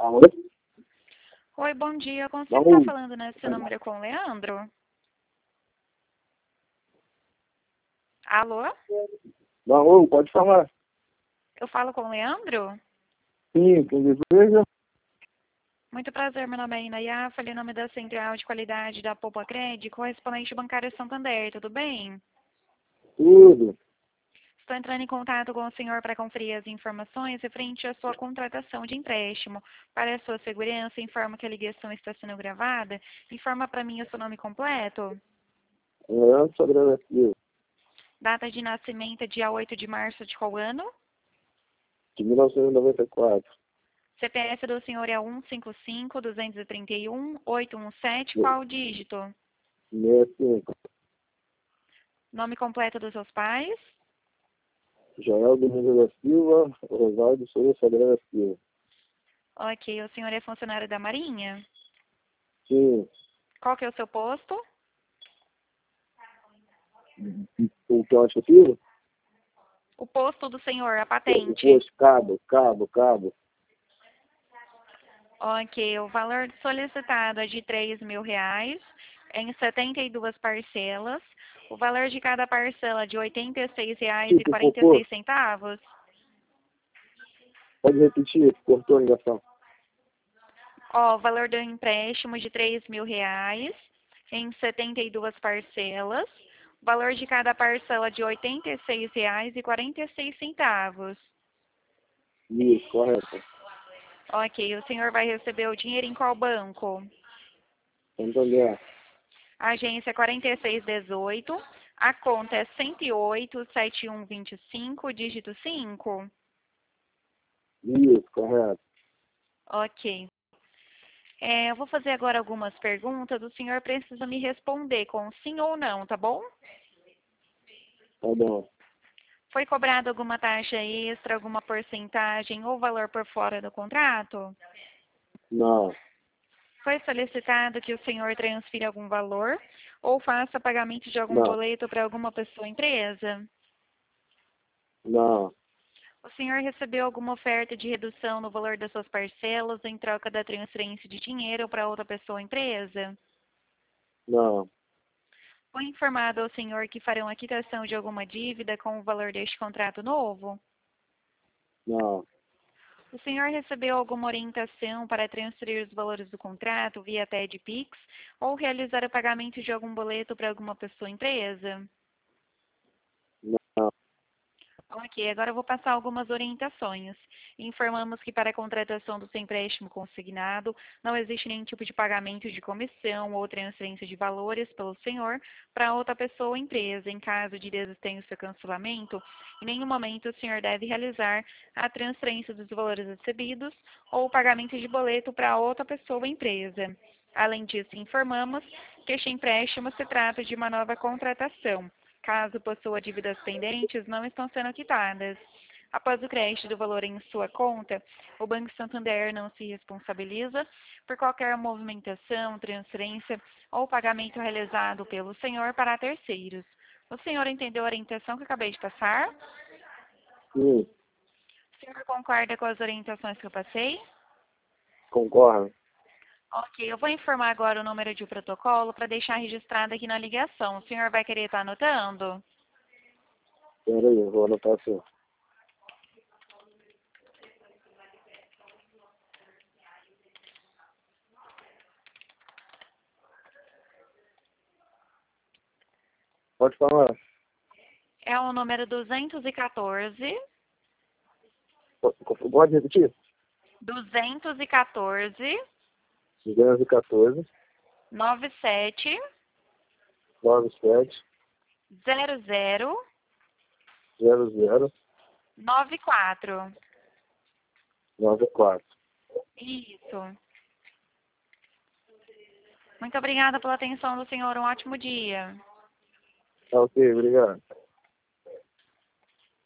Alô? Oi, bom dia. Consigo Alô? estar falando nesse número com o Leandro? Alô? Alô, pode falar. Eu falo com o Leandro? Sim, quem deseja? Muito prazer, meu nome é Inaya, falei em nome da Central de Qualidade da Poupa Cred, correspondente bancário Santander, tudo bem? Tudo. Estou entrando em contato com o senhor para conferir as informações referente à sua contratação de empréstimo. Para a sua segurança, informo que a ligação está sendo gravada. Informa para mim o seu nome completo. Leandro agradecido. Data de nascimento é dia 8 de março de qual ano? De 1994. CPF do senhor é 155-231-817, qual dígito? 65. Nome completo dos seus pais? Joel Domingos da Silva, Rosário Souza Sodré da Silva. Ok, o senhor é funcionário da Marinha? Sim. Qual que é o seu posto? O que eu acho possível? O posto do senhor, a O patente. posto, cabo. Ok, o valor solicitado é de R$ 3.000 em 72 parcelas. O valor de cada parcela é de R$ Tipo, cocô. 86,46. Pode repetir, cortou a ligação. Ó, o valor do empréstimo de R$ 3.000 em 72 parcelas. O valor de cada parcela de R$ 86,46. Isso, correto. Ok, o senhor vai receber o dinheiro em qual banco? Santander. Agência 4618. A conta é 108-7125, dígito 5. Isso, correto. Ok. Eu vou fazer agora algumas perguntas. O senhor precisa me responder com sim ou não, tá bom? Tá bom. Foi cobrada alguma taxa extra, alguma porcentagem ou valor por fora do contrato? Não. Foi solicitado que o senhor transfira algum valor ou faça pagamento de algum Não. boleto para alguma pessoa ou empresa? Não. O senhor recebeu alguma oferta de redução no valor das suas parcelas em troca da transferência de dinheiro para outra pessoa ou empresa? Não. Foi informado ao senhor que farão a quitação de alguma dívida com o valor deste contrato novo? Não. O senhor recebeu alguma orientação para transferir os valores do contrato via TED Pix ou realizar o pagamento de algum boleto para alguma pessoa ou empresa? Não. Ok, agora eu vou passar algumas orientações. Informamos que para a contratação do seu empréstimo consignado, não existe nenhum tipo de pagamento de comissão ou transferência de valores pelo senhor para outra pessoa ou empresa. Em caso de desistência ou cancelamento, em nenhum momento o senhor deve realizar a transferência dos valores recebidos ou o pagamento de boleto para outra pessoa ou empresa. Além disso, informamos que este empréstimo se trata de uma nova contratação. Caso possua dívidas pendentes, não estão sendo quitadas. Após o crédito do valor em sua conta, o Banco Santander não se responsabiliza por qualquer movimentação, transferência ou pagamento realizado pelo senhor para terceiros. O senhor entendeu a orientação que eu acabei de passar? Sim. O senhor concorda com as orientações que eu passei? Concordo. Ok, eu vou informar agora o número de protocolo para deixar registrado aqui na ligação. O senhor vai querer estar anotando? Pera aí, eu vou anotar assim. Pode falar. É o número 214 Pode repetir? 214 214 97 97 00 00 94. 94. Isso. Muito obrigada pela atenção do senhor. Um ótimo dia. Tá ok, obrigado.